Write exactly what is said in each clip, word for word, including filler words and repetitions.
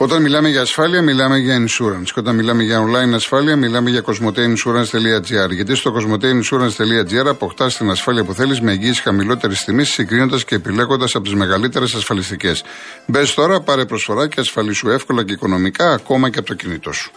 Όταν μιλάμε για ασφάλεια, μιλάμε για insurance. Και όταν μιλάμε για online ασφάλεια, μιλάμε για κοσμοτέινσουρανς.gr. Γιατί στο κοσμοτέινσουρανς.gr αποκτάς την ασφάλεια που θέλεις με εγγύηση χαμηλότερης τιμής, συγκρίνοντας και επιλέγοντας από τις μεγαλύτερες ασφαλιστικές. Μπες τώρα, πάρε προσφορά και ασφαλίσου εύκολα και οικονομικά, ακόμα και από το κινητό σου.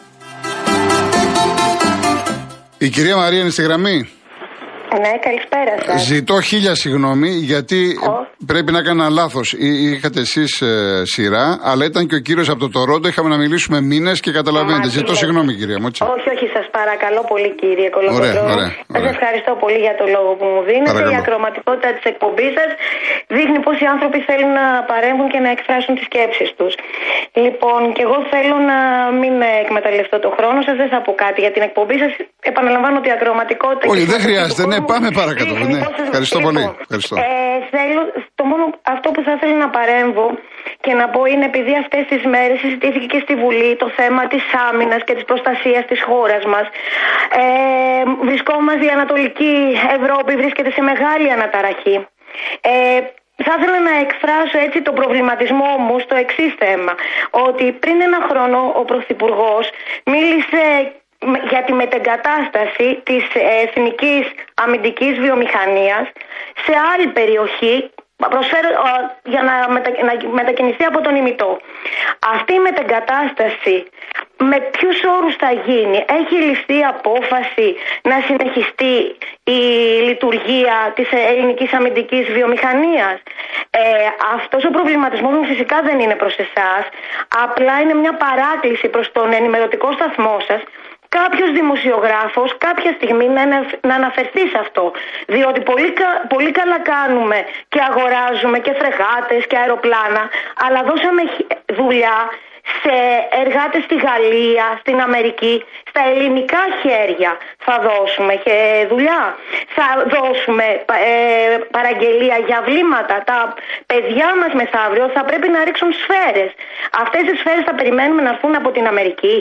Η κυρία Μαρία είναι στη γραμμή. Ναι, καλησπέρα σας. Ζητώ χίλια συγγνώμη, γιατί oh. πρέπει να έκανα λάθος. Είχατε εσείς ε, σειρά, αλλά ήταν και ο κύριος από το Τορόντο. Είχαμε να μιλήσουμε μήνες και καταλαβαίνετε. Ζητώ συγγνώμη, κυρία μου. Όχι, όχι, σας παρακαλώ πολύ, κύριε Κολοκοτρώνη. Σας ευχαριστώ πολύ για το λόγο που μου δίνετε. Παρακαλώ. Η ακροματικότητα της εκπομπής σας δείχνει πως οι άνθρωποι θέλουν να παρέμβουν και να εκφράσουν τις σκέψεις τους. Λοιπόν, και εγώ θέλω να μην εκμεταλλευτώ το χρόνο σας. Δεν θα πω κάτι για την εκπομπή σας. Επαναλαμβάνω ότι η ακροματικότητα. Όχι, δεν χρειάζεται. Ναι, πάμε παρακάτω. Ναι. Ευχαριστώ λοιπόν, πολύ. Ευχαριστώ. Ε, θέλω, το μόνο αυτό που θα ήθελα να παρέμβω και να πω είναι, επειδή αυτές τις μέρες συζητήθηκε και στη Βουλή το θέμα της άμυνας και της προστασίας της χώρας μας. Ε, βρισκόμαστε, η Ανατολική Ευρώπη βρίσκεται σε μεγάλη αναταραχή. Ε, Θα ήθελα να εκφράσω έτσι τον προβληματισμό μου στο εξής θέμα. Ότι πριν ένα χρόνο ο Πρωθυπουργός μίλησε για τη μετεγκατάσταση της εθνικής αμυντικής βιομηχανίας σε άλλη περιοχή, προσφέρω, για να, μετα, να μετακινηθεί από τον ημιτό. Αυτή η μετεγκατάσταση με ποιους όρους θα γίνει? Έχει ληφθεί απόφαση να συνεχιστεί η λειτουργία της ελληνικής αμυντικής βιομηχανίας? Ε, αυτός ο προβληματισμός μου φυσικά δεν είναι προς εσάς, απλά είναι μια παράκληση προς τον ενημερωτικό σταθμό σας, κάποιος δημοσιογράφος κάποια στιγμή να, να αναφερθεί σε αυτό. Διότι πολύ, πολύ καλά κάνουμε και αγοράζουμε και φρεγάτες και αεροπλάνα, αλλά δώσαμε δουλειά σε εργάτες στη Γαλλία, στην Αμερική, στα ελληνικά χέρια θα δώσουμε και δουλειά. Θα δώσουμε ε, παραγγελία για βλήματα. Τα παιδιά μας μεθαύριο θα πρέπει να ρίξουν σφαίρες. Αυτές τις σφαίρες θα περιμένουμε να έρθουν από την Αμερική?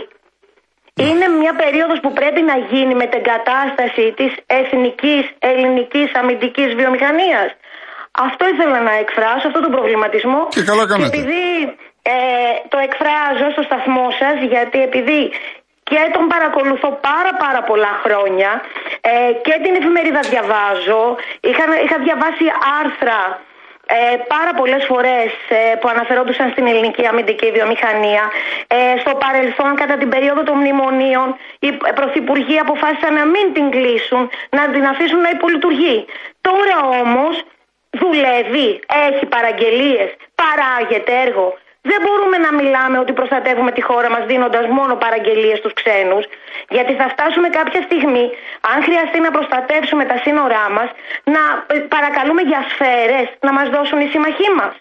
Είναι μια περίοδος που πρέπει να γίνει με την κατάσταση της εθνικής ελληνικής αμυντικής βιομηχανίας. Αυτό ήθελα να εκφράσω, αυτό τον προβληματισμό. Και καλά κάνετε. Και επειδή ε, το εκφράζω στο σταθμό σας, γιατί επειδή και τον παρακολουθώ πάρα πάρα πολλά χρόνια ε, και την εφημερίδα διαβάζω, είχα, είχα διαβάσει άρθρα Ε, πάρα πολλές φορές ε, που αναφερόντουσαν στην ελληνική αμυντική βιομηχανία. Ε, στο παρελθόν, κατά την περίοδο των μνημονίων, οι πρωθυπουργοί αποφάσισαν να μην την κλείσουν, να την αφήσουν να υπολειτουργεί. Τώρα όμως δουλεύει, έχει παραγγελίες, παράγεται έργο. Δεν μπορούμε να μιλάμε ότι προστατεύουμε τη χώρα μας δίνοντας μόνο παραγγελίες στους ξένους, γιατί θα φτάσουμε κάποια στιγμή, αν χρειαστεί να προστατεύσουμε τα σύνορά μας, να παρακαλούμε για σφαίρες να μας δώσουν οι σύμμαχοί μας.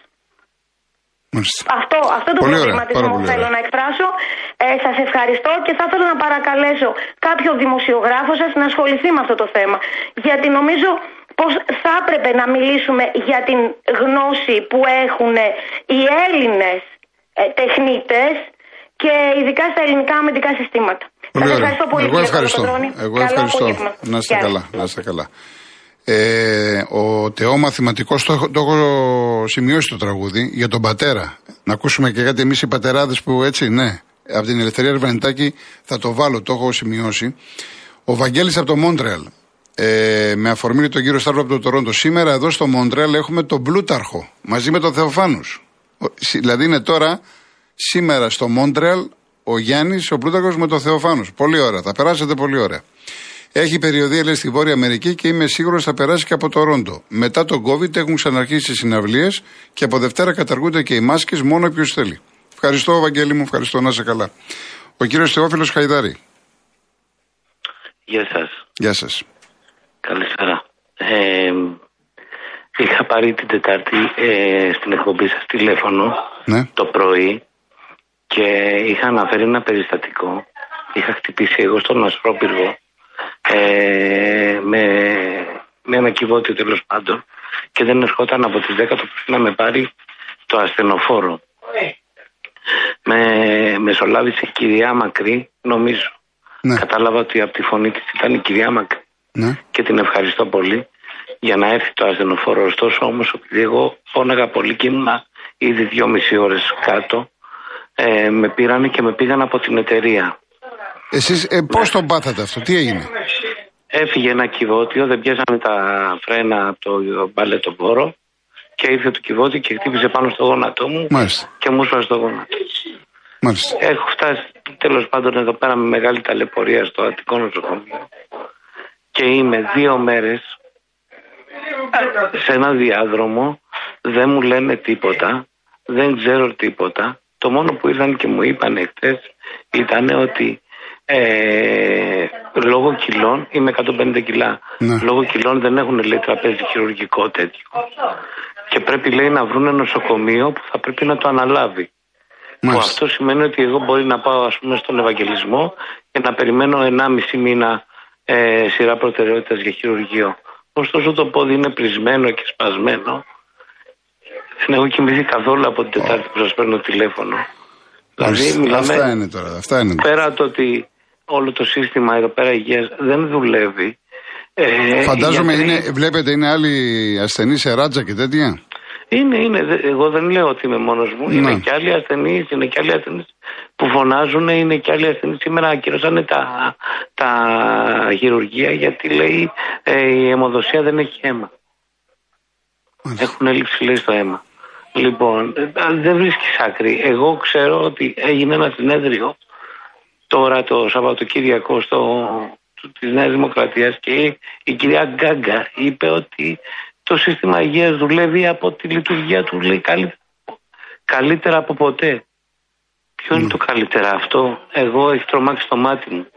Αυτό, αυτό το προβληματισμό θέλω να εκφράσω. Ε, σας ευχαριστώ και θα ήθελα να παρακαλέσω κάποιο δημοσιογράφο σας να ασχοληθεί με αυτό το θέμα. Γιατί νομίζω πως θα έπρεπε να μιλήσουμε για την γνώση που έχουν οι Έλληνες ε, τεχνίτες και ειδικά στα ελληνικά αμυντικά συστήματα. Σας ευχαριστώ πολύ. Εγώ ευχαριστώ. Εγώ ευχαριστώ. Να είστε καλά. Να είστε καλά. Ε, ο Τεό μαθηματικός το, το έχω σημειώσει το τραγούδι για τον πατέρα. Να ακούσουμε και κάτι εμείς οι πατεράδες που έτσι, ναι. Από την Ελευθερία Ρεβανιτάκη θα το βάλω, το έχω σημειώσει. Ο Βαγγέλης από το Μόντρεαλ. Ε, με αφορμή τον κύριο Σταύρο από το Τορόντο. Σήμερα εδώ στο Μόντρεαλ έχουμε τον Πλούταρχο μαζί με τον Θεοφάνους. Δηλαδή είναι τώρα, σήμερα στο Μόντρεαλ, ο Γιάννης, ο Πλούταρχος με τον Θεοφάνους. Πολύ ωραία, θα περάσετε πολύ ωραία. Έχει περιοδία, λέει, στη Βόρεια Αμερική και είμαι σίγουρος θα περάσει και από το Τορόντο. Μετά τον COVID έχουν ξαναρχίσει οι συναυλίες και από Δευτέρα καταργούνται και οι μάσκες, μόνο όποιος θέλει. Ευχαριστώ, Βαγγέλη μου, ευχαριστώ, να είσαι καλά. Ο κύριος Θεόφιλος Χαϊδάρη. Γεια σας. Γεια σας. Καλησπέρα. Ε, είχα πάρει την Τετάρτη ε, στην εκπομπή σας τηλέφωνο, ναι, το πρωί και είχα αναφέρει ένα περιστατικό. Είχα χτυπήσει εγώ στον Ασπρόπυργο ε, με, με ένα κυβότιο, τέλος πάντων, και δεν ερχόταν από τις δέκα το πρωί να με πάρει το ασθενοφόρο. Με μεσολάβησε η κυρία Μακρύ, νομίζω. Ναι. Κατάλαβα ότι από τη φωνή της ήταν η κυρία Μακρύ. Ναι. Και την ευχαριστώ πολύ για να έρθει το ασθενοφόρο. Ωστόσο όμως, επειδή εγώ φώναγα πολύ και ήμουνα ήδη δυόμιση ώρες κάτω, ε, με πήρανε και με πήγαν από την εταιρεία. Εσείς ε, πώς τον πάθατε αυτό, τι έγινε? Έφυγε ένα κυβότιο, δεν πιάσανε τα φρένα από το μπαλέτο πόρο και ήρθε το κυβότιο και χτύπησε πάνω στο γόνατό μου. Μάλιστα. Και μου έσπασε το γόνατο. Μάλιστα. Έχω φτάσει τέλος πάντων εδώ πέρα με μεγάλη ταλαιπωρία στο Αττικό νοσοκομείο και είμαι δύο μέρες σε ένα διάδρομο, δεν μου λένε τίποτα, δεν ξέρω τίποτα. Το μόνο που ήρθαν και μου είπαν χτες ήταν ότι ε, λόγω κιλών, είμαι εκατόν πενήντα κιλά, ναι. Λόγω κιλών δεν έχουν, λέει, τραπέζι χειρουργικό τέτοιο και πρέπει, λέει, να βρουν νοσοκομείο που θα πρέπει να το αναλάβει. Που αυτό σημαίνει ότι εγώ μπορεί να πάω, ας πούμε, στον Ευαγγελισμό και να περιμένω ενάμιση μήνα ε, σειρά προτεραιότητας για χειρουργείο. Ωστόσο το πόδι είναι πρισμένο και σπασμένο. Δεν έχω κοιμηθεί καθόλου από την Τετάρτη που σας παίρνω τηλέφωνο. Δηλαδή, μιλάμε, αυτά είναι τώρα. Αυτά είναι. Πέρα το ότι όλο το σύστημα εδώ πέρα υγείας δεν δουλεύει. Ε, Φαντάζομαι, γιατί... είναι, βλέπετε, είναι άλλοι ασθενείς σε ράτζα και τέτοια. Είναι, είναι. Εγώ δεν λέω ότι είμαι μόνος μου. Ναι. Είναι και άλλοι ασθενείς, είναι και άλλοι ασθενείς που φωνάζουν, είναι και άλλοι ασθενείς. Σήμερα ακυρώσανε τα, τα χειρουργεία γιατί, λέει, ε, η αιμοδοσία δεν έχει αίμα. Μάλιστα. Έχουν έλλειψη, λέει, στο αίμα. Λοιπόν, δεν βρίσκεις άκρη. Εγώ ξέρω ότι έγινε ένα συνέδριο τώρα το Σαββατοκύριακο στο, της Νέας Δημοκρατίας και η, η κυρία Γκάγκα είπε ότι το σύστημα υγείας δουλεύει από τη λειτουργία του, λέει, καλύτερα, καλύτερα από ποτέ. Ποιο mm. είναι το καλύτερα αυτό? Εγώ έχει τρομάξει το μάτι μου.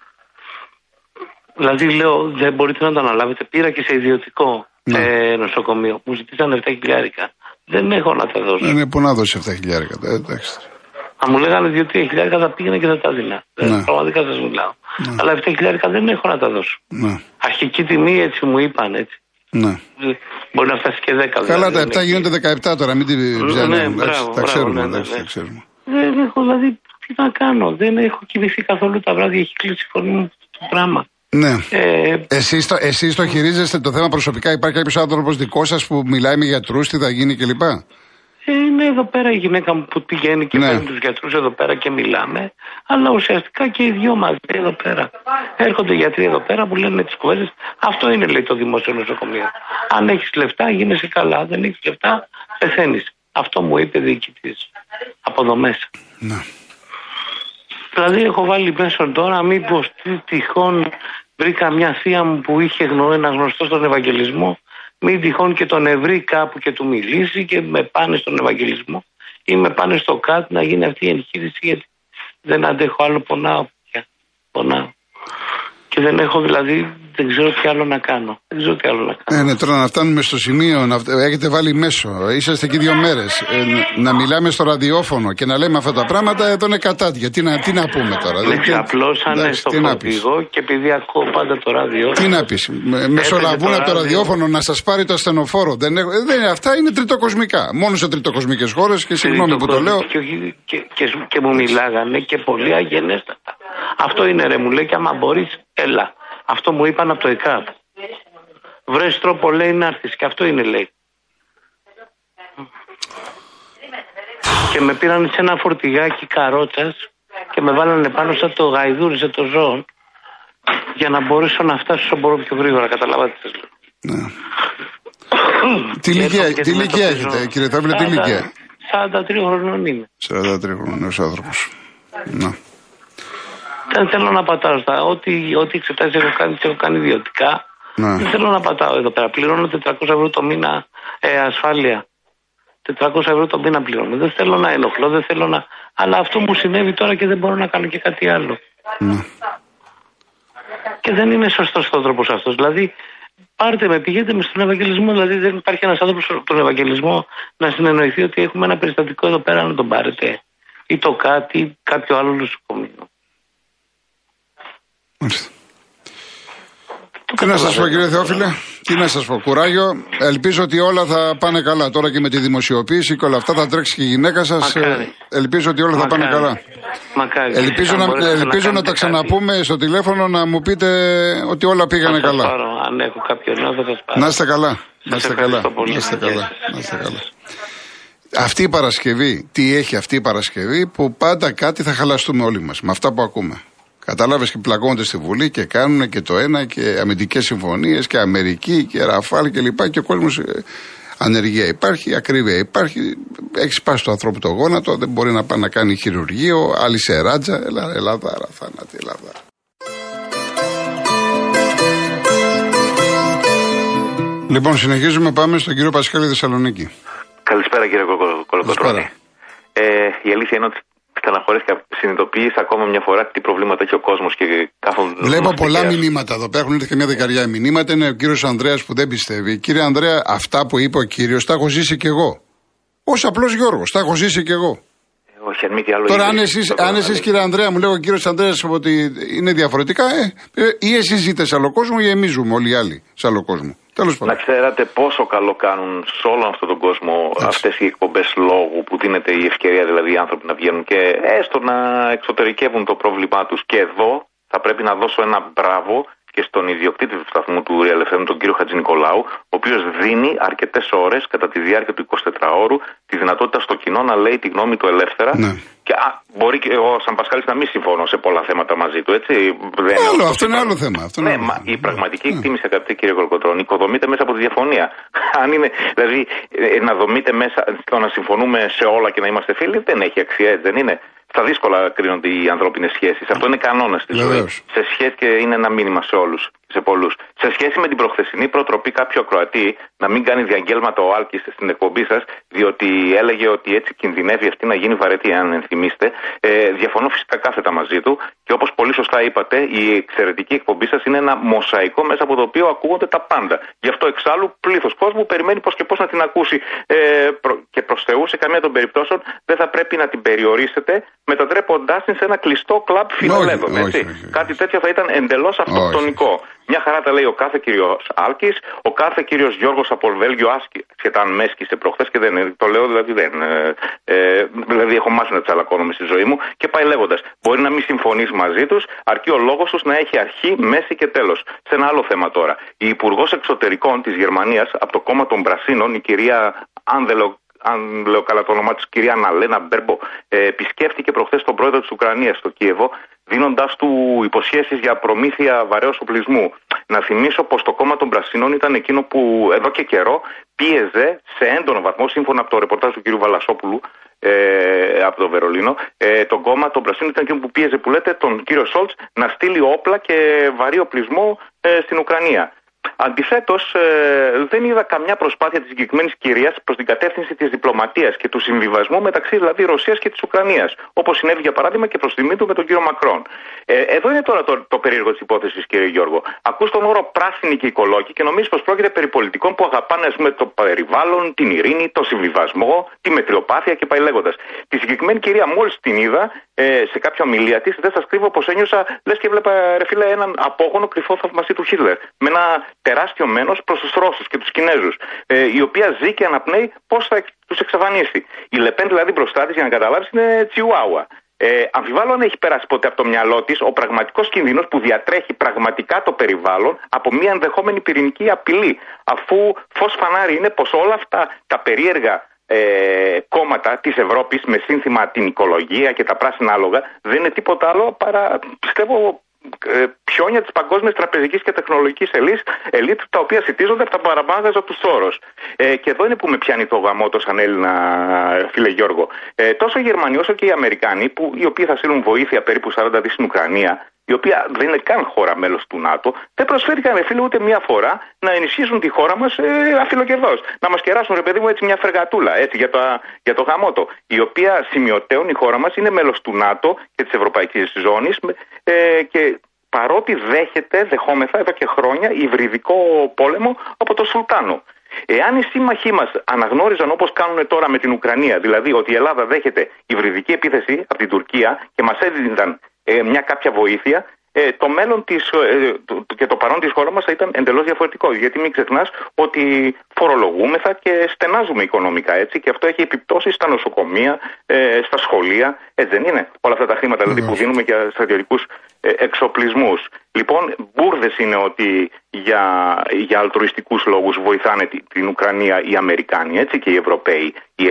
Δηλαδή λέω, δεν μπορείτε να το αναλάβετε? Πήρα και σε ιδιωτικό mm. ε, νοσοκομείο. Μου ζητήσαν επτά χιλιάρικα. Δεν έχω να τα δώσω. Δεν είναι που να δώσει επτά χιλιάρικα. Εντάξει. Αν μου λέγανε δύο τρία χιλιάρικα θα πήγαινε και θα τα δίνα. Ναι. Πραγματικά σας μιλάω. Ναι. Αλλά επτά χιλιάρικα δεν έχω να τα δώσω. Ναι. Αρχική τιμή, έτσι μου είπαν, έτσι. Ναι. Μπορεί να φτάσει και δέκα. Καλά, δηλαδή, τα επτά γίνονται δεκαεπτά τώρα, μην την ψάχνουμε. Ναι, ναι, τα ξέρουμε. Ναι, ναι, ναι. Δεν έχω, δηλαδή, τι να κάνω. Δεν έχω κοιμηθεί καθόλου τα βράδια, έχει κλείσει η φωνή μου το πράγμα. Ναι. Ε, εσείς, το, εσείς το χειρίζεστε το θέμα προσωπικά? Υπάρχει κάποιος άνθρωπος δικό σας που μιλάει με γιατρούς, τι θα γίνει κλπ? Ε, είναι εδώ πέρα η γυναίκα μου που πηγαίνει και παίρνει, ναι, τους γιατρούς εδώ πέρα και μιλάμε. Αλλά ουσιαστικά και οι δυο μαζί εδώ πέρα. Έρχονται οι γιατροί εδώ πέρα που λένε τις κουβέντες. Αυτό είναι, λέει, το δημόσιο νοσοκομείο. Αν έχεις λεφτά γίνεσαι καλά. Αν δεν έχεις λεφτά πεθαίνεις. Αυτό μου είπε διοικητής από εδώ μέσα. Ναι. Δηλαδή έχω βάλει μέσα τώρα, μήπως τυχόν βρήκα μια θεία μου που είχε γνωρίσει ένα γνωστό στον Ευαγγελισμό, μην τυχόν και τον ευρύ κάπου και του μιλήσει και με πάνε στον Ευαγγελισμό ή με πάνε στο ΚΑΤ να γίνει αυτή η εγχείρηση, γιατί δεν αντέχω άλλο, πονάω πια. Πονάω. Και δεν έχω, δηλαδή, δεν ξέρω τι άλλο να κάνω. Δεν ξέρω τι άλλο να κάνω. Ε, ναι, τώρα να φτάνουμε στο σημείο, να έχετε βάλει μέσο, είσαστε εκεί δύο μέρες, ε, να μιλάμε στο ραδιόφωνο και να λέμε αυτά τα πράγματα, εδώ είναι κατάτια. Τι να, τι να πούμε τώρα? Με ξαπλώσανε στο φορτηγό και επειδή ακούω πάντα το ραδιόφωνο. Τι να πεις, μεσολαβούν από το ραδιόφωνο να σας πάρει το ασθενοφόρο. Δεν, δεν, αυτά είναι τριτοκοσμικά. Μόνο σε τριτοκοσμικές χώρες και συγγνώμη που το λέω. Και, και, και, και μου μιλάγανε και πολύ αγενέστατα. Αυτό είναι, ρε, μου λέει, και άμα μπορείς, έλα. Αυτό μου είπαν από το ΕΚΑΠ. Βρες τρόπο, λέει, να έρθεις. Και αυτό είναι, λέει. Και με πήραν σε ένα φορτηγάκι καρότσας και με βάλανε πάνω σαν το γαϊδούρι, σε το ζώο, για να μπορέσω να φτάσω όσο μπορώ πιο γρήγορα. Καταλάβατε τι σας λέω. Ναι. Τι ηλικία έχετε, κύριε Θαύλε, τι ηλικία? σαράντα τρία χρονών είμαι. σαράντα τρία χρονών ο άνθρωπος. Να. Δεν θέλω να πατάω στα. Ό,τι, ό,τι εξετάσεις έχω κάνει, έχω κάνει ιδιωτικά. Ναι. Δεν θέλω να πατάω εδώ πέρα. Πληρώνω τετρακόσια ευρώ το μήνα ε, ασφάλεια. τετρακόσια ευρώ το μήνα πληρώνω. Δεν θέλω να ενοχλώ, δεν θέλω να. Αλλά αυτό μου συνέβη τώρα και δεν μπορώ να κάνω και κάτι άλλο. Ναι. Και δεν είναι σωστός ο τρόπος αυτός. Δηλαδή, πάρτε με, πηγαίνετε με στον Ευαγγελισμό. Δηλαδή, δεν υπάρχει ένας άνθρωπος στον Ευαγγελισμό να συνεννοηθεί ότι έχουμε ένα περιστατικό εδώ πέρα να τον πάρετε. Ή το κάτι, κάποιο άλλο νοσοκομείο. Τι να σας πω, κύριε Θεόφιλε, τι να σας πω, κουράγιο. Ελπίζω ότι όλα θα πάνε καλά. Τώρα και με τη δημοσιοποίηση και όλα αυτά θα τρέξει και η γυναίκα σας. Μακάρι. Ελπίζω ότι όλα Μακάρι. θα πάνε καλά. Μακάρι. Ελπίζω, να, να, ελπίζω να, να τα ξαναπούμε κάτι. στο τηλέφωνο, να μου πείτε ότι όλα πήγανε καλά. Πάρω, αν έχω κάποιον άλλο θα σας πάρω. Να είστε καλά. Να είστε καλά. Να είστε καλά. Να είστε καλά. Αυτή η Παρασκευή, τι έχει αυτή η Παρασκευή που πάντα κάτι θα χαλαστούμε όλοι μας με αυτά που ακούμε. Κατάλαβες, και πλακώνονται στη Βουλή και κάνουν και το ένα και αμυντικές συμφωνίες και Αμερική και Ραφάλ και λοιπά και ο κόσμος, ε, ανεργία υπάρχει, ακρίβεια υπάρχει, έχει σπάσει το ανθρώπου το γόνατο, δεν μπορεί να πάει να κάνει χειρουργείο, άλλη σε ράτζα, ελα, ελαδάρα, θάνατη, ελαδάρα. Λοιπόν, συνεχίζουμε, πάμε στον κύριο Πασχάλη Θεσσαλονίκη. Καλησπέρα κύριε Κολοκοτρώνη. Ε, η αλήθεια είναι ότι στεναχωρείς και συνειδητοποιείς ακόμα μια φορά τι προβλήματα έχει ο κόσμος και κάθονται. Βλέπω πολλά μηνύματα εδώ πέρα, έχουν έρθει και μια δεκαριά μηνύματα. Είναι ο κύριος Ανδρέας που δεν πιστεύει. Κύριε Ανδρέα, αυτά που είπε ο κύριος τα έχω ζήσει κι εγώ. Ως απλός Γιώργος, τα έχω ζήσει κι εγώ. Όχι, αν μη τι άλλο. Τώρα, αν εσείς, αν εσείς κύριε Ανδρέα, μου λέει ο κύριος Ανδρέας ότι είναι διαφορετικά, ε, ε, ή εσείς ζείτε σε άλλο κόσμο ή εμείς ζούμε όλοι οι άλλοι σε άλλο κόσμο. Να ξέρατε πόσο καλό κάνουν σε όλο αυτόν τον κόσμο αυτές οι εκπομπές λόγου που δίνεται η ευκαιρία, δηλαδή οι άνθρωποι να βγαίνουν και έστω να εξωτερικεύουν το πρόβλημά τους. Και εδώ θα πρέπει να δώσω ένα μπράβο και στον ιδιοκτήτη του σταθμού του Real εφ εμ, τον κύριο Χατζηνικολάου, ο οποίος δίνει αρκετές ώρες κατά τη διάρκεια του εικοσιτετράωρου τη δυνατότητα στο κοινό να λέει τη γνώμη του ελεύθερα. Ναι. Και α, μπορεί και εγώ, σαν Πασχάλης, να μην συμφωνώ σε πολλά θέματα μαζί του, έτσι. Δεν άλλο, αυτό είναι άλλο θέμα. Αυτό ναι, είναι μα η πραγματική ναι. εκτίμηση, αγαπητέ κύριε Κολοκοτρώνη, οικοδομείται μέσα από τη διαφωνία. Αν είναι, δηλαδή, ε, να δομείται μέσα στο να συμφωνούμε σε όλα και να είμαστε φίλοι, δεν έχει αξία, έτσι δεν είναι. Στα δύσκολα κρίνονται οι ανθρώπινες σχέσεις. Αυτό είναι κανόνα στη ζωή. Σε σχέση και είναι ένα μήνυμα σε όλους, σε πολλούς. Σε σχέση με την προχθεσινή προτροπή κάποιου ακροατή να μην κάνει διαγγέλματα ο Άλκης στην εκπομπή σας, διότι έλεγε ότι έτσι κινδυνεύει αυτή να γίνει βαρετή, αν ενθυμίστε. Ε, διαφωνώ φυσικά κάθετα μαζί του και όπως πολύ σωστά είπατε, η εξαιρετική εκπομπή σας είναι ένα μοσαϊκό μέσα από το οποίο ακούγονται τα πάντα. Γι' αυτό εξάλλου πλήθος κόσμου περιμένει πώς και πώς να την ακούσει. Ε, προ, και προς Θεού, σε καμία των περιπτώσεων δεν θα πρέπει να την περιορίσετε, μετατρέποντάς την σε ένα κλειστό κλαμπ φιλελεύθερων. Κάτι τέτοιο θα ήταν εντελώς αυτοκτονικό. Μια χαρά τα λέει ο κάθε κύριος Άλκης, ο κάθε κύριος Γιώργος από Βέλγιο, άσχετα αν με έσκησε προχθές και δεν το λέω, δηλαδή δεν. Ε, δηλαδή έχω μάθει να τσαλακώνομαι στη ζωή μου και πάει λέγοντας. Μπορεί να μην συμφωνείς μαζί τους, αρκεί ο λόγος τους να έχει αρχή, μέση και τέλος. Σε ένα άλλο θέμα τώρα. Η Υπουργός Εξωτερικών της Γερμανίας από το κόμμα των Πρασίνων, η κυρία Άνδελο. αν λέω καλά το όνομά της, κυρία Αναλένα Μπέρμπο, ε, επισκέφτηκε προχθές τον πρόεδρο της Ουκρανίας στο Κίεβο, δίνοντάς του υποσχέσεις για προμήθεια βαρέως οπλισμού. Να θυμίσω πως το κόμμα των Πρασίνων ήταν εκείνο που εδώ και καιρό πίεζε σε έντονο βαθμό, σύμφωνα από το ρεπορτάζ του κυρίου Βαλασόπουλου ε, από το Βερολίνο, ε, το κόμμα των Πρασίνων ήταν εκείνο που πίεζε, που λέτε, τον κύριο Σόλτς να στείλει όπλα και βαρύ οπλισμό ε, στην Ουκρανία. Αντιθέτως, ε, δεν είδα καμιά προσπάθεια της συγκεκριμένης κυρίας προς την κατεύθυνση της διπλωματίας και του συμβιβασμού μεταξύ δηλαδή Ρωσίας και της Ουκρανίας, όπως συνέβη για παράδειγμα και προς τιμή του με τον κύριο Μακρόν. Ε, εδώ είναι τώρα το, το περίεργο της υπόθεσης, κύριε Γιώργο. Ακούς τον όρο πράσινη και οικολόγοι και νομίζεις πως πρόκειται περί πολιτικών που αγαπάνε, ας πούμε, το περιβάλλον, την ειρήνη, το συμβιβασμό, τη μετριοπάθεια και πάει λέγοντας. Τη συγκεκριμένη κυρία, μόλις την είδα ε, σε κάποια ομιλία της, δεν σας κρύβω πως ένιωσα λες και έβλεπα, ρε φίλε, έναν απόγονο κρυφό θαυμαστή του Χίτλερ. Με ένα τεράστιο μένος προς τους Ρώσους και τους Κινέζους, ε, η οποία ζει και αναπνέει πώς θα τους εξαφανίσει. Η Λεπέν δηλαδή μπροστά της, για να καταλάβεις, είναι τσιουάουα. Ε, αμφιβάλλω αν έχει περάσει ποτέ από το μυαλό της ο πραγματικός κίνδυνος που διατρέχει πραγματικά το περιβάλλον από μια ενδεχόμενη πυρηνική απειλή. Αφού φως φανάρι είναι πως όλα αυτά τα περίεργα ε, κόμματα της Ευρώπης με σύνθημα την οικολογία και τα πράσινα άλογα δεν είναι τίποτα άλλο παρά, πιστεύω, πιόνια της παγκόσμιας τραπεζικής και τεχνολογικής ελίτ, τα οποία σιτίζονται από τα παραμάγαζα του Σόρος. Ε, και εδώ είναι που με πιάνει το γαμότο σαν Έλληνα, φίλε Γιώργο. Ε, τόσο οι Γερμανοί όσο και οι Αμερικάνοι, που, οι οποίοι θα στείλουν βοήθεια περίπου σαράντα δισεκατομμύρια στην Ουκρανία, η οποία δεν είναι καν χώρα μέλος του ΝΑΤΟ, δεν προσφέρθηκαν, ρε φίλε, ούτε μία φορά να ενισχύσουν τη χώρα μας ε, αφιλοκερδώς. Να μας κεράσουν, ρε παιδί μου, έτσι μια φεργατούλα, έτσι, για, τα, για το γαμότο. Η οποία σημειωτέων η χώρα μας είναι μέλος του ΝΑΤΟ και της Ευρωπαϊκής Ζώνης ε, και παρότι δέχεται, δεχόμεθα εδώ και χρόνια υβριδικό πόλεμο από το Σουλτάνο. Εάν οι σύμμαχοί μας αναγνώριζαν όπως κάνουν τώρα με την Ουκρανία, δηλαδή ότι η Ελλάδα δέχεται υβριδική επίθεση από την Τουρκία και μας έδιναν ε, μια κάποια βοήθεια, ε, το μέλλον της, ε, το, και το παρόν της χώρας μας θα ήταν εντελώς διαφορετικό. Γιατί μην ξεχνάς ότι φορολογούμεθα και στενάζουμε οικονομικά, έτσι, και αυτό έχει επιπτώσεις στα νοσοκομεία, ε, στα σχολεία, έτσι δεν είναι? Όλα αυτά τα χρήματα δηλαδή, που δίνουμε για στρατιωτικούς ε, εξοπλισμούς. Λοιπόν, μπούρδες είναι ότι για, για αλτρουιστικούς λόγους βοηθάνε την, την Ουκρανία οι Αμερικάνοι, έτσι, και οι Ευρωπαίοι, η ελίτ.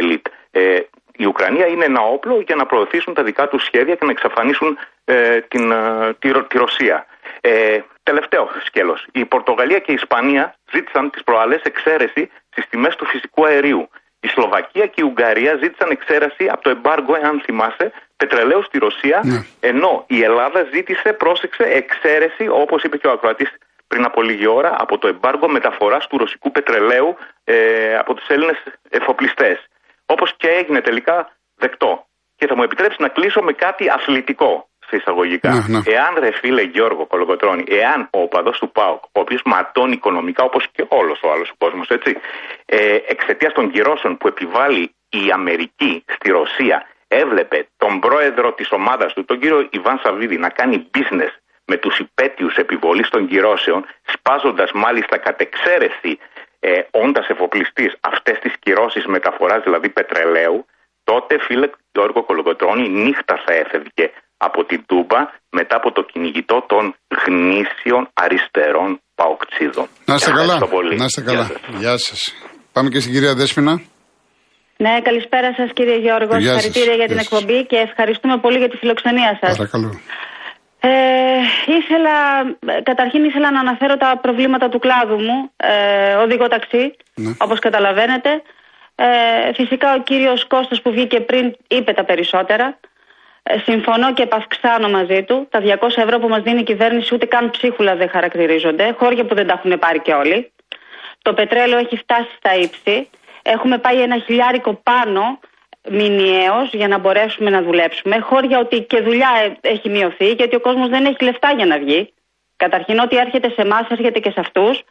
Ε, η Ουκρανία είναι ένα όπλο για να προωθήσουν τα δικά τους σχέδια και να εξαφανίσουν ε, την, ε, τη, τη Ρωσία. Ε, τελευταίο σκέλος. Η Πορτογαλία και η Ισπανία ζήτησαν τις προάλλες εξαίρεση στις τιμές του φυσικού αερίου. Η Σλοβακία και η Ουγγαρία ζήτησαν εξαίρεση από το εμπάργκο, εάν θυμάσαι, πετρελαίου στη Ρωσία, ναι. Ενώ η Ελλάδα ζήτησε, πρόσεξε, εξαίρεση, όπως είπε και ο ακροατής πριν από λίγη ώρα, από το εμπάργκο μεταφοράς του ρωσικού πετρελαίου ε, από τους Έλληνες εφοπλιστές. Όπως και έγινε τελικά δεκτό. Και θα μου επιτρέψει να κλείσω με κάτι αθλητικό. Εισαγωγικά. Ναι, ναι. Εάν, ρε φίλε Γιώργο Κολοκοτρώνη, εάν ο οπαδός του ΠΑΟΚ, ο οποίος ματώνει οικονομικά όπως και όλος ο άλλος ο κόσμος, έτσι, ε, εξαιτίας των κυρώσεων που επιβάλλει η Αμερική στη Ρωσία, έβλεπε τον πρόεδρο της ομάδας του, τον κύριο Ιβάν Σαββίδη, να κάνει business με τους υπέτειους επιβολής των κυρώσεων, σπάζοντας μάλιστα κατ' εξαίρεση, ε, όντας εφοπλιστής, αυτές τις κυρώσεις μεταφοράς, δηλαδή πετρελαίου, τότε, φίλε Γιώργο Κολοκοτρώνη, νύχτα θα έφευγε από την Τούμπα μετά από το κυνηγητό των γνήσιων αριστερών παοκτσίδων. Να είστε καλά. Να είστε καλά. Γεια, Γεια σας. Πάμε και στην κυρία Δέσποινα. Ναι, καλησπέρα σας κύριε Γιώργο. Συγχαρητήρια για την Γεια εκπομπή σας. Και ευχαριστούμε πολύ για τη φιλοξενία σας. Παρακαλώ. Ε, ήθελα, καταρχήν ήθελα να αναφέρω τα προβλήματα του κλάδου μου, ε, οδηγό ταξί, ναι. Όπως καταλαβαίνετε. Ε, φυσικά ο κύριος Κώστας που βγήκε πριν είπε τα περισσότερα. Συμφωνώ και επαυξάνω μαζί του. Τα διακόσια ευρώ που μας δίνει η κυβέρνηση ούτε καν ψίχουλα δεν χαρακτηρίζονται. Χώρια που δεν τα έχουν πάρει και όλοι. Το πετρέλαιο έχει φτάσει στα ύψη. Έχουμε πάει ένα χιλιάρικο πάνω μηνιαίως για να μπορέσουμε να δουλέψουμε. Χώρια ότι και δουλειά έχει μειωθεί γιατί ο κόσμος δεν έχει λεφτά για να βγει. Καταρχήν ό,τι έρχεται σε εμάς έρχεται και σε αυτούς.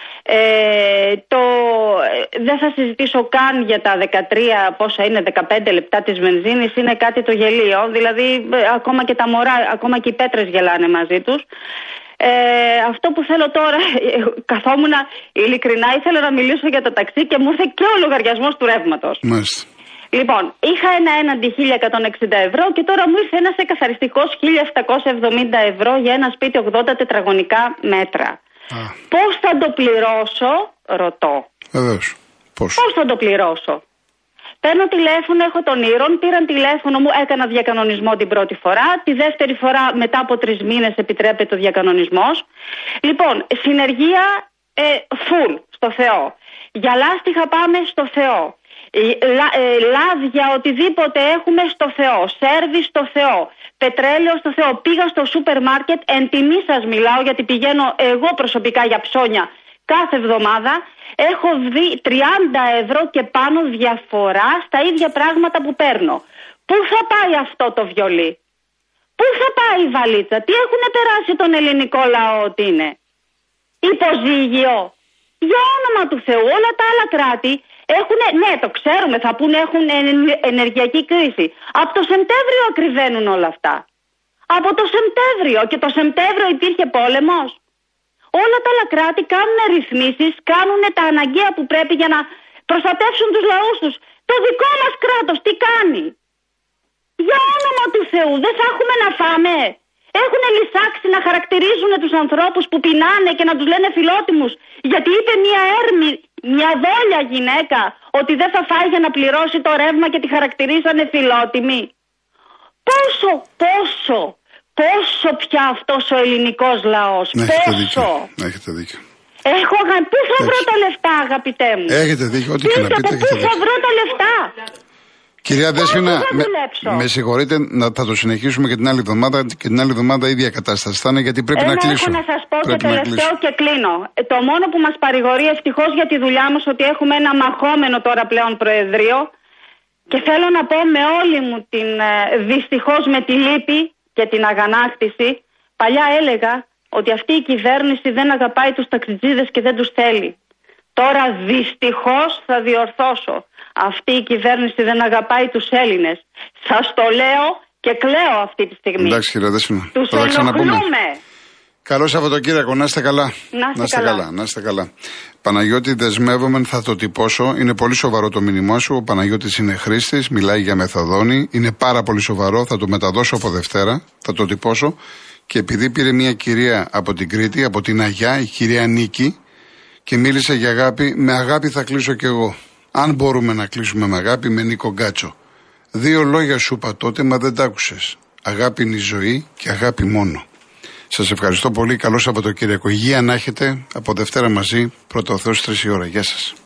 Ε, το, δεν θα συζητήσω καν για τα δεκατρία πόσα είναι δεκαπέντε λεπτά της βενζίνης, είναι κάτι το γελίο, δηλαδή ακόμα και τα μωρά, ακόμα και οι πέτρες γελάνε μαζί τους. Ε, αυτό που θέλω τώρα, καθόμουν ειλικρινά, ήθελα να μιλήσω για το ταξί και μου ήρθε και ο λογαριασμός του ρεύματος. Μάλιστα. Λοιπόν, είχα ένα έναντι χίλια εκατόν εξήντα ευρώ και τώρα μου ήρθε ένας εκαθαριστικός χίλια επτακόσια εβδομήντα ευρώ για ένα σπίτι ογδόντα τετραγωνικά μέτρα. Α. Πώς θα το πληρώσω, ρωτώ. Βεβαίως. Πώς. Πώς θα το πληρώσω. Παίρνω τηλέφωνο, έχω τον Ήρων, πήραν τηλέφωνο μου, έκανα διακανονισμό την πρώτη φορά. Τη δεύτερη φορά μετά από τρεις μήνες επιτρέπεται ο διακανονισμός. Λοιπόν, συνεργεία ε, full στο Θεό. Για λάστιχα πάμε στο Θεό. Λα, ε, λάδια, οτιδήποτε έχουμε στο Θεό. Σέρβις στο Θεό. Πετρέλαιο στο Θεό. Πήγα στο σούπερ μάρκετ, εν τιμή σας μιλάω γιατί πηγαίνω εγώ προσωπικά για ψώνια κάθε εβδομάδα. Έχω δει τριάντα ευρώ και πάνω διαφορά στα ίδια πράγματα που παίρνω. Πού θα πάει αυτό το βιολί? Πού θα πάει η βαλίτσα? Τι έχουν περάσει τον ελληνικό λαό ότι είναι? Υποζύγιο? Για όνομα του Θεού, όλα τα άλλα κράτη έχουν, ναι το ξέρουμε, θα πούνε έχουν ενεργειακή κρίση. Από το Σεπτέμβριο ακριβένουν όλα αυτά. Από το Σεπτέμβριο. Και το Σεπτέμβριο υπήρχε πόλεμος. Όλα τα άλλα κράτη κάνουν ρυθμίσεις, κάνουν τα αναγκαία που πρέπει για να προστατεύσουν τους λαούς τους. Το δικό μας κράτος τι κάνει? Για όνομα του Θεού, δεν θα έχουμε να φάμε? Έχουν λυσάξει να χαρακτηρίζουν τους ανθρώπους που πεινάνε και να τους λένε φιλότιμους. Γιατί είπε μια έρμη, μια δόλια γυναίκα ότι δεν θα φάει για να πληρώσει το ρεύμα και τη χαρακτηρίζανε φιλότιμη. Πόσο, πόσο, πόσο πια αυτός ο ελληνικός λαός, έχετε πόσο. Δίκιο. Έχετε δίκιο. Έχω, πού θα βρω τα λεφτά αγαπητέ μου? Έχετε δίκιο, ό,τι και να πείτε. Πού θα βρω τα λεφτά? Κυρία Δέσποινα, με, με συγχωρείτε, να, θα το συνεχίσουμε και την άλλη εβδομάδα και την άλλη εβδομάδα η ίδια κατάσταση θα είναι γιατί πρέπει Ένα να κλείσω. Έχω να σας πω πρέπει και τελευταίο και κλείνω. Το μόνο που μας παρηγορεί ευτυχώς για τη δουλειά μας ότι έχουμε ένα μαχόμενο τώρα πλέον προεδρείο και θέλω να πω με όλη μου την δυστυχώς με τη λύπη και την αγανάκτηση. Παλιά έλεγα ότι αυτή η κυβέρνηση δεν αγαπάει τους ταξιτζίδες και δεν τους θέλει. Τώρα δυστυχώς θα διορθώσω. Αυτή η κυβέρνηση δεν αγαπάει τους Έλληνες. Σας το λέω και κλαίω αυτή τη στιγμή. Εντάξει κύριε Δέσποινα. Τους ενοχλούμε. Καλό Σαββατοκύριακο, να είστε καλά. Να είστε καλά. καλά. Να είστε καλά. Παναγιώτη, δεσμεύομαι, θα το τυπώσω. Είναι πολύ σοβαρό το μήνυμά σου. Ο Παναγιώτης είναι χρήστης, μιλάει για μεθαδόνη. Είναι πάρα πολύ σοβαρό. Θα το μεταδώσω από Δευτέρα. Θα το τυπώσω. Και επειδή πήρε μια κυρία από την Κρήτη, από την Αγιά, η κυρία Νίκη, και μίλησε για αγάπη, με αγάπη θα κλείσω κι εγώ. Αν μπορούμε να κλείσουμε με αγάπη, με Νίκο Γκάτσο. Δύο λόγια σου είπα τότε, μα δεν τ' άκουσες. Αγάπη είναι η ζωή και αγάπη μόνο. Σας ευχαριστώ πολύ. Καλό Σαββατοκύριακο. Υγεία να έχετε. Από Δευτέρα μαζί, πρώτο ο Θεός, τρεις η ώρα. Γεια σας.